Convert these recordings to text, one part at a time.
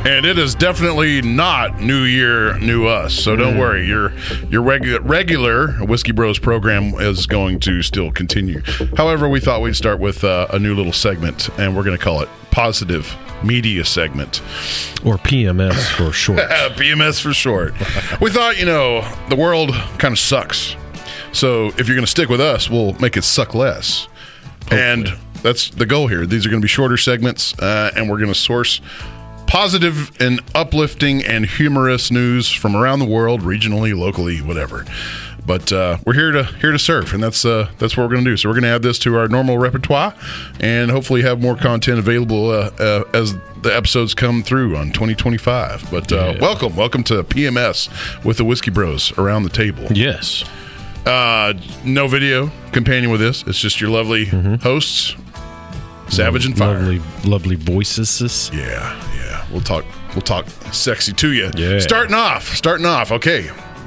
And it is definitely not New Year, New Us. So don't worry. Your regular Whiskey Bros program is going to still continue. However, we thought we'd start with a new little segment, and we're going to call it Positive Media Segment. Or PMS for short. PMS for short. We thought, the world kind of sucks. So if you're going to stick with us, we'll make it suck less. Hopefully. And that's the goal here. These are going to be shorter segments, and we're going to source positive and uplifting and humorous news from around the world, regionally, locally, whatever. But we're here to serve, and that's what we're going to do. So we're going to add this to our normal repertoire, and hopefully have more content available as the episodes come through on 2025. But welcome to PMS with the Whiskey Bros around the table. Yes. No video companion with this. It's just your lovely hosts, Savage and Fire. Lovely voices. Yeah. We'll talk sexy to you. Yeah. Starting off. Okay.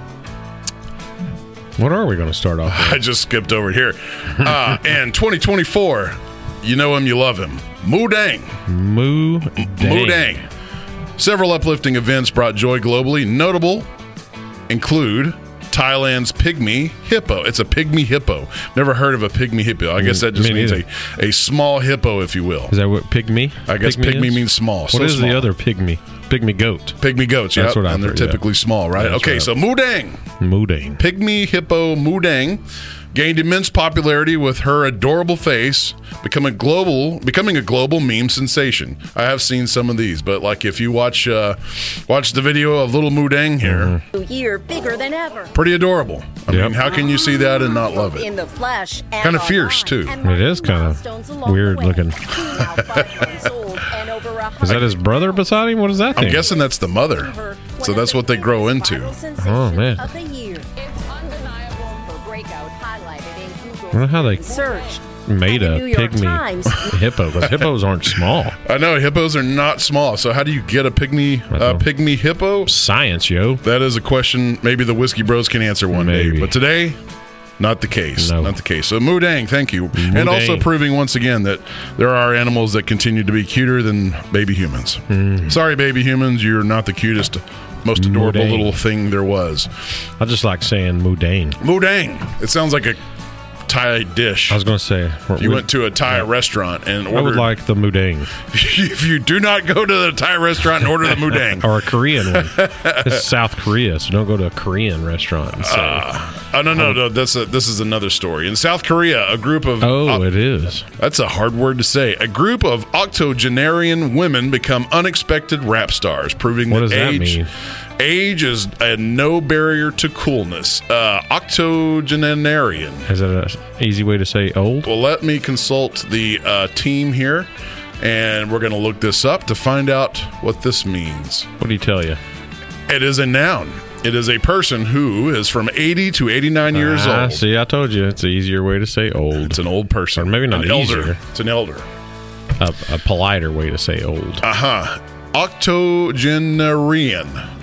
What are we going to start off with? I just skipped over here. And 2024, you know him, you love him. Moodang. Several uplifting events brought joy globally. Notable include Thailand's pygmy hippo. It's a pygmy hippo. Never heard of a pygmy hippo. I guess that just means a small hippo, if you will. Is that what pygmy? I guess pygmy means small. What is the other pygmy? Pygmy goat. Pygmy goats, yeah. And they're typically small, right? That's right. So Moodang. Pygmy hippo Moodang gained immense popularity with her adorable face, becoming a global meme sensation. I have seen some of these, but like if you watch the video of little Moodang here, year bigger than ever. Pretty adorable. I mean, how can you see that and not love it? In the flesh, kind of fierce too. It is kind of weird looking. Is that his brother beside him? What is that thing? I'm guessing that's the mother. So that's what they grow into. Oh man. I don't know how they made a pygmy hippo, because hippos aren't small. I know, hippos are not small. So how do you get a pygmy hippo? Science, yo. That is a question maybe the Whiskey Bros can answer one day. But today, not the case. No. Not the case. So Moodang, thank you. Moodang. And also proving once again that there are animals that continue to be cuter than baby humans. Sorry, baby humans, you're not the cutest, most adorable little thing there was. I just like saying Moodang. Moodang. It sounds like a Thai dish. I was going to say, you went to a Thai restaurant and ordered. I would like the Moodang. If you do not go to the Thai restaurant and order the Moodang, or a Korean one, it's South Korea, so don't go to a Korean restaurant. And say, no. This is another story. In South Korea, a group of it is. That's a hard word to say. A group of octogenarian women become unexpected rap stars, proving what that does that mean? Age is no barrier to coolness. Octogenarian. Is that an easy way to say old? Well, let me consult the team here, and we're going to look this up to find out what this means. What do you tell you? It is a noun. It is a person who is from 80 to 89 years old. See, I told you. It's an easier way to say old. It's an old person. Or maybe not easier. Elder. It's an elder. A politer way to say old. Octogenarian.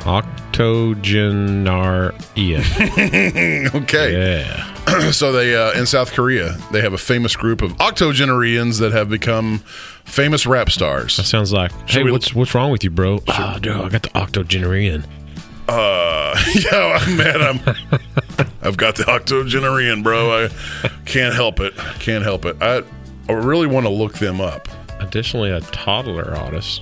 Octogenarian. Okay. Yeah. So they in South Korea, they have a famous group of octogenarians that have become famous rap stars. That sounds like, hey, what's wrong with you, bro? Oh, dude, I got the octogenarian. Yeah, man, I've got the octogenarian, bro. I can't help it. I really want to look them up. Additionally, a toddler artist.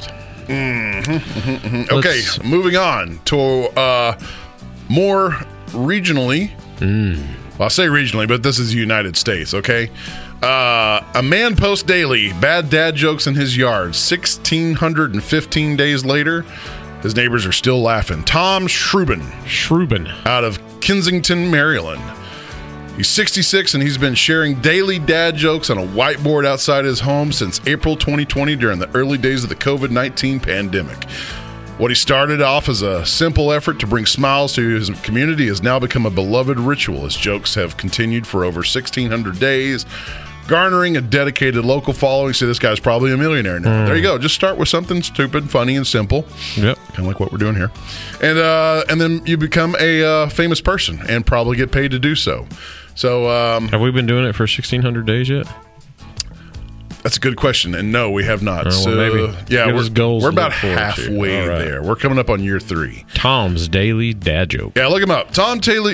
Okay, moving on to more regionally. Well, I say regionally, but this is the United States, okay? A man posts daily bad dad jokes in his yard. 1,615 days later, his neighbors are still laughing. Tom Shrubin out of Kensington, Maryland. He's 66, and he's been sharing daily dad jokes on a whiteboard outside his home since April 2020 during the early days of the COVID-19 pandemic. What he started off as a simple effort to bring smiles to his community has now become a beloved ritual. His jokes have continued for over 1,600 days, garnering a dedicated local following. See, this guy's probably a millionaire now. There you go. Just start with something stupid, funny, and simple. Yep. Kind of like what we're doing here. And then you become a famous person and probably get paid to do so. So, have we been doing it for 1,600 days yet? That's a good question, and no, we have not. Well, maybe we're about halfway there. We're coming up on year 3. Tom's Daily Dad Joke. Yeah, look him up. Tom Daly's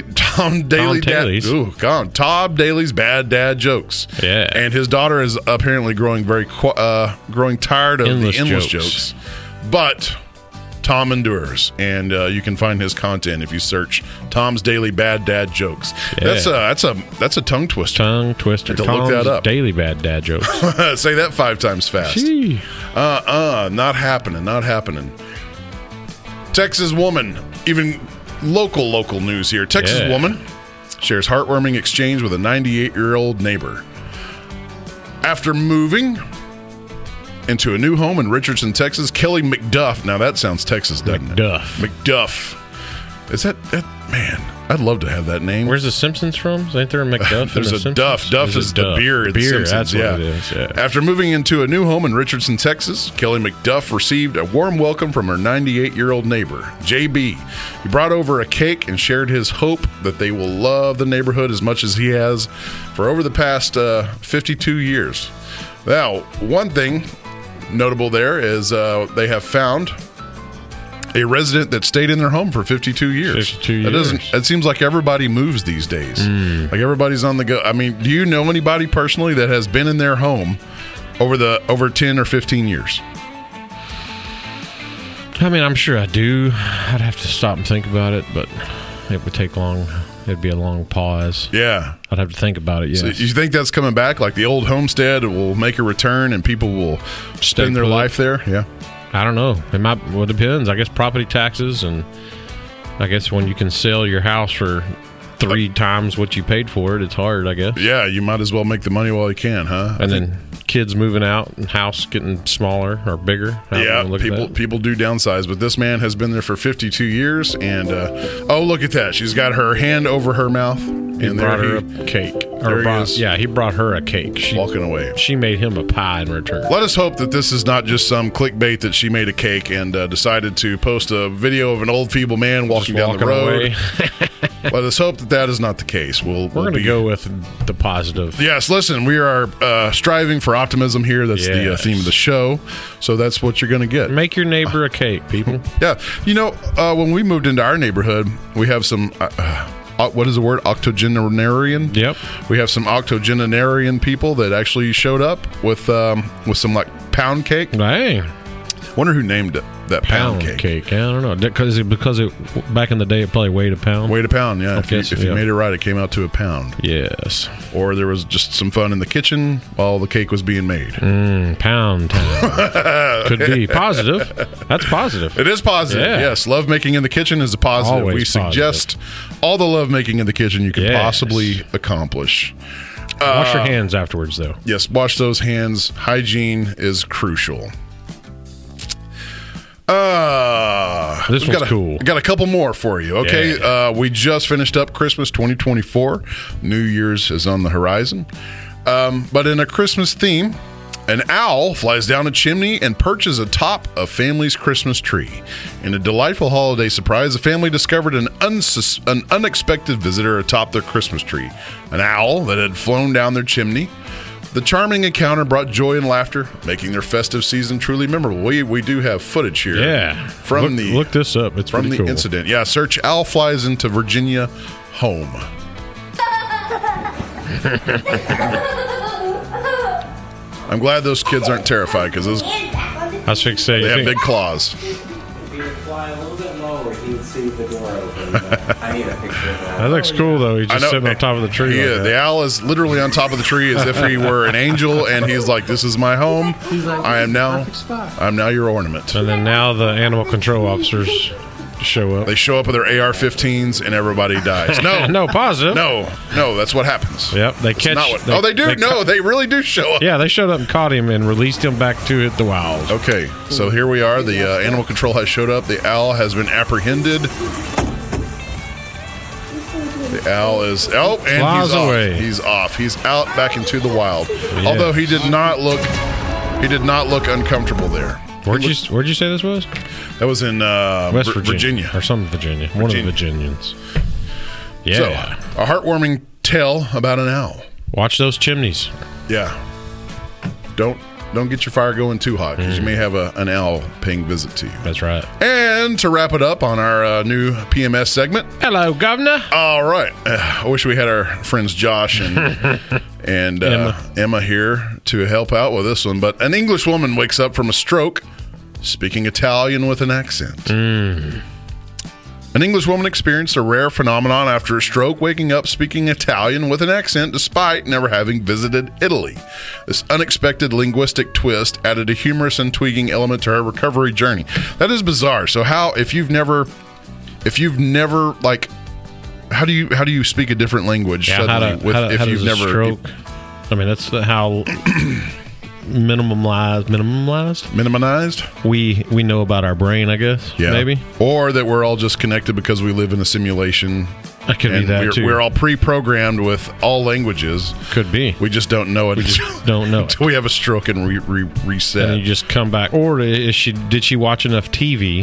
Bad Dad Jokes. Yeah, and his daughter is apparently growing tired of the endless jokes. But Tom endures, and you can find his content if you search Tom's Daily Bad Dad Jokes. Yeah. That's a tongue twister. To Tom's look that up. Daily Bad Dad Jokes. Say that 5 times fast. Gee. Not happening. Texas woman, even local news here. Texas woman shares heartwarming exchange with a 98-year-old neighbor. After moving into a new home in Richardson, Texas, Kelly McDuff. Now that sounds Texas, doesn't it? McDuff. Is that man? I'd love to have that name. Where's the Simpsons from? Ain't there a McDuff? There's a Duff. Duff is the beer. The Simpsons. That's what it is. Yeah. After moving into a new home in Richardson, Texas, Kelly McDuff received a warm welcome from her 98-year-old neighbor, JB. He brought over a cake and shared his hope that they will love the neighborhood as much as he has for over the past 52 years. Now, one thing notable there is they have found a resident that stayed in their home for 52 years. 52 years. It seems like everybody moves these days. Like everybody's on the go. I mean, do you know anybody personally that has been in their home over 10 or 15 years? I mean, I'm sure I do. I'd have to stop and think about it, but it would take long. It'd be a long pause. Yeah. I'd have to think about it, yes. So you think that's coming back? Like the old homestead will make a return and people will spend their life there? Yeah. I don't know. It depends. I guess property taxes, and I guess when you can sell your house for 3 times what you paid for it, it's hard, I guess. Yeah, you might as well make the money while you can, huh? And then kids moving out and house getting smaller or bigger. Yeah, people do downsize, but this man has been there for 52 years, and look at that. She's got her hand over her mouth. He brought her a cake. He brought her a cake. Walking away. She made him a pie in return. Let us hope that this is not just some clickbait that she made a cake and decided to post a video of an old feeble man walking down the road. Let us hope that is not the case. We're going to go with the positive. Yes, listen, we are striving for optimism here. That's the theme of the show. So that's what you're going to get. Make your neighbor a cake, people. Yeah. You know, when we moved into our neighborhood, we have some... what is the word? Octogenarian? Yep. We have some octogenarian people that actually showed up with some like pound cake. Dang. Wonder who named it that pound cake. I don't know. Because it back in the day it probably weighed a pound. Weighed a pound, yeah. If you made it right, it came out to a pound. Yes. Or there was just some fun in the kitchen while the cake was being made. Pound time. Could be positive. That's positive. It is positive. Yeah. Yes, love making in the kitchen is a positive. Always we suggest all the love making in the kitchen you can possibly accomplish. Wash your hands afterwards, though. Yes, wash those hands. Hygiene is crucial. This one's cool. Got a couple more for you. Okay. Yeah. We just finished up Christmas 2024. New Year's is on the horizon. But in a Christmas theme, an owl flies down a chimney and perches atop a family's Christmas tree. In a delightful holiday surprise, the family discovered an unexpected visitor atop their Christmas tree. An owl that had flown down their chimney. The charming encounter brought joy and laughter, making their festive season truly memorable. We do have footage here. Yeah. Look this up. It's from the cool. incident. Yeah, search Owl Flies into Virginia Home. I'm glad those kids aren't terrified because those they have big claws. If he would fly a little bit lower, he would see the door open. I need a picture of that. That looks cool, though. He's just sitting on top of the tree. Yeah, the owl is literally on top of the tree as if he were an angel, and he's like, "This is my home. I'm now your ornament." And then now the animal control officers show up. They show up with their AR-15s, and everybody dies. No, positive. No, that's what happens. Yep, they catch. They do. They really do show up. Yeah, they showed up and caught him and released him back to the wild. Okay, so here we are. The animal control has showed up. The owl has been apprehended. The owl is and he's off. Away. He's off. He's out back into the wild. Yeah. Although he did not look uncomfortable there. Where'd you say this was? That was in West Virginia. Or some Virginia. One of the Virginians. Yeah. So, a heartwarming tale about an owl. Watch those chimneys. Yeah. don't get your fire going too hot because you may have an owl paying visit to you. That's right. And to wrap it up on our new PMS segment. Hello, Governor. All right. I wish we had our friends Josh and Emma here to help out with this one. But an English woman wakes up from a stroke speaking Italian with an accent. An English woman experienced a rare phenomenon after a stroke, waking up speaking Italian with an accent despite never having visited Italy. This unexpected linguistic twist added a humorous and intriguing element to her recovery journey. That is bizarre. So if you've never like, how do you speak a different language suddenly if you've never stroke? I mean, that's how minimized we know about our brain, I guess. Yeah. Maybe, or that we're all just connected because we live in a simulation. That could be that too. We're all pre-programmed with all languages. Could be. We just don't know it. We just don't know until we have a stroke and reset. And you just come back. Or did she watch enough TV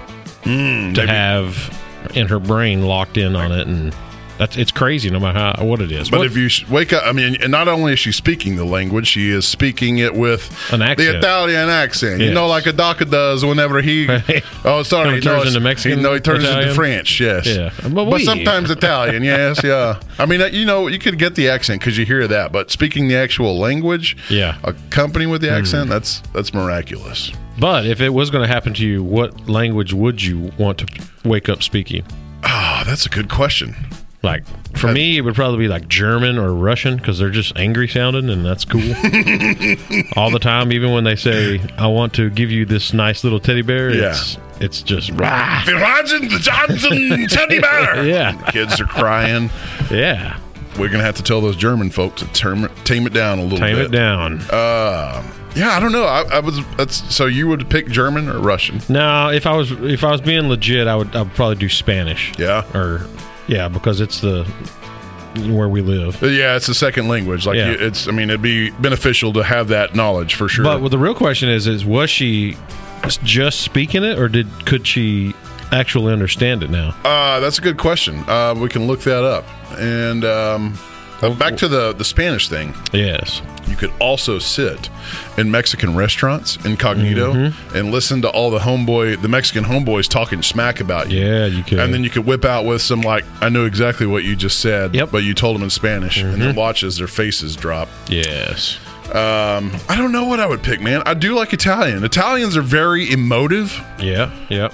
to have in her brain locked in on it? And it's crazy no matter what it is. But if you wake up, I mean, and not only is she speaking the language, she is speaking it with an accent. The Italian accent. Yes. You know, like a doctor does whenever he... Oh, sorry. He turns into Mexican. No, he turns Italian? into French, yes. Yeah. But sometimes Italian, yes, yeah. I mean, you could get the accent because you hear that, but speaking the actual language, accompanying with the accent, that's miraculous. But if it was going to happen to you, what language would you want to wake up speaking? Oh, that's a good question. Like, for me, it would probably be like German or Russian because they're just angry sounding, and that's cool. All the time, even when they say, I want to give you this nice little teddy bear, it's just, rah. The Johnson teddy bear! Yeah. The kids are crying. Yeah. We're going to have to tell those German folks to tame it down a little bit. Tame it down. Yeah, I don't know. So you would pick German or Russian? No, if I was being legit, I would probably do Spanish. Yeah. Yeah, because it's where we live. Yeah, it's the second language. Like it'd be beneficial to have that knowledge for sure. But the real question is was she just speaking it, or could she actually understand it now? That's a good question. We can look that up. And back to the Spanish thing. Yes. You could also sit in Mexican restaurants incognito and listen to all the Mexican homeboys talking smack about you. Yeah, you could. And then you could whip out with some I know exactly what you just said, but you told them in Spanish, and then watch as their faces drop. Yes. I don't know what I would pick, man. I do like Italian. Italians are very emotive. Yeah.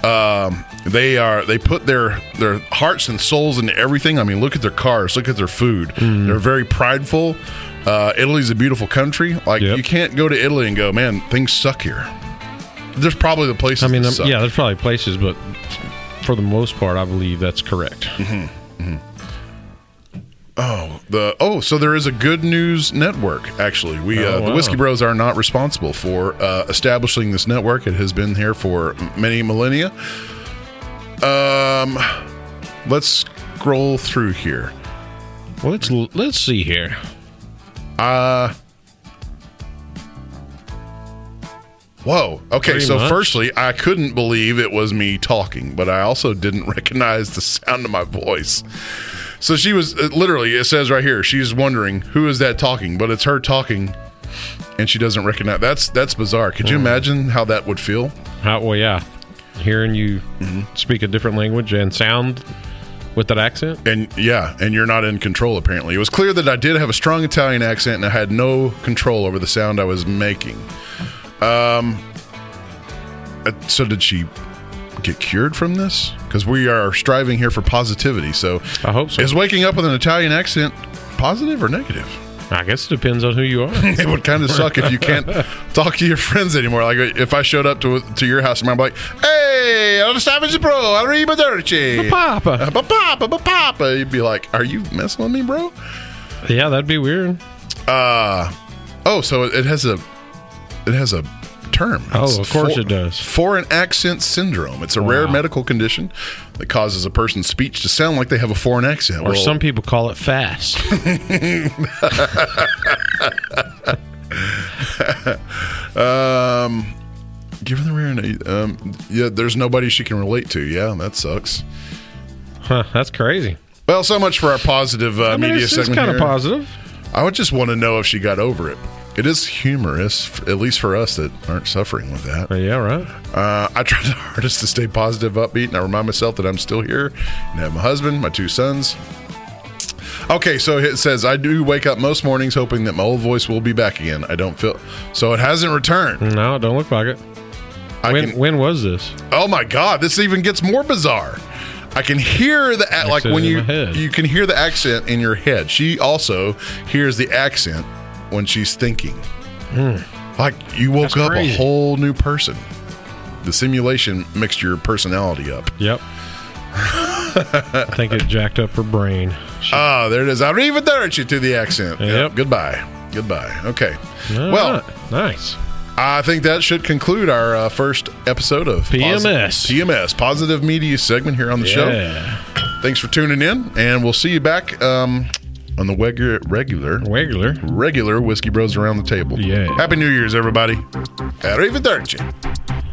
They put their hearts and souls into everything. I mean, look at their cars, look at their food. They're very prideful. Italy's a beautiful country. You can't go to Italy and go, man, things suck here. There's probably the places. that suck. Yeah, there's probably places, but for the most part, I believe that's correct. So there is a Good News Network, actually. The Whiskey Bros are not responsible for establishing this network. It has been here for many millennia. Let's scroll through here. Well, let's see here. Whoa. Okay, Pretty so much. firstly, I couldn't believe it was me talking, but I also didn't recognize the sound of my voice. So she was literally, it says right here, she's wondering who is that talking, but it's her talking, and she doesn't recognize. That's bizarre. Could you imagine how that would feel? Well, yeah. Hearing you speak a different language and sound with that accent? And you're not in control, apparently. It was clear that I did have a strong Italian accent, and I had no control over the sound I was making. So did she get cured from this? Because we are striving here for positivity. So I hope so. Is waking up with an Italian accent positive or negative? I guess it depends on who you are. It would kind of suck if you can't talk to your friends anymore. Like if I showed up to your house and I'm like, "Hey, I'm Savage Bro, arrivederci, Papa." You'd be like, "Are you messing with me, bro?" Yeah, that'd be weird. So it has a term. Of course it does. Foreign accent syndrome. It's a rare medical condition that causes a person's speech to sound like they have a foreign accent. Or some people call it fast. Given the rare, there's nobody she can relate to. Yeah, that sucks. Huh, that's crazy. Well, so much for our positive media segment. It's kind of positive. I would just want to know if she got over it. It is humorous, at least for us that aren't suffering with that. Yeah, right. I try the hardest to stay positive, upbeat, and I remind myself that I'm still here and have my husband, my 2 sons. Okay, so it says, I do wake up most mornings hoping that my old voice will be back again. I don't feel... So it hasn't returned. No, it don't look like it. When was this? Oh, my God. This even gets more bizarre. I can hear the... Like when you can hear the accent in your head. She also hears the accent when she's thinking. Like you woke up a whole new person. The simulation mixed your personality up. Yep. I think it jacked up her brain. There it is. Arrivederci to the accent. Yep. Goodbye. Okay. Well, nice. I think that should conclude our first episode of PMS, Positive Media segment here on the show. Thanks for tuning in, and we'll see you back on the regular Whiskey Bros Around the Table. Yeah. Happy New Year's, everybody. Arrivederci.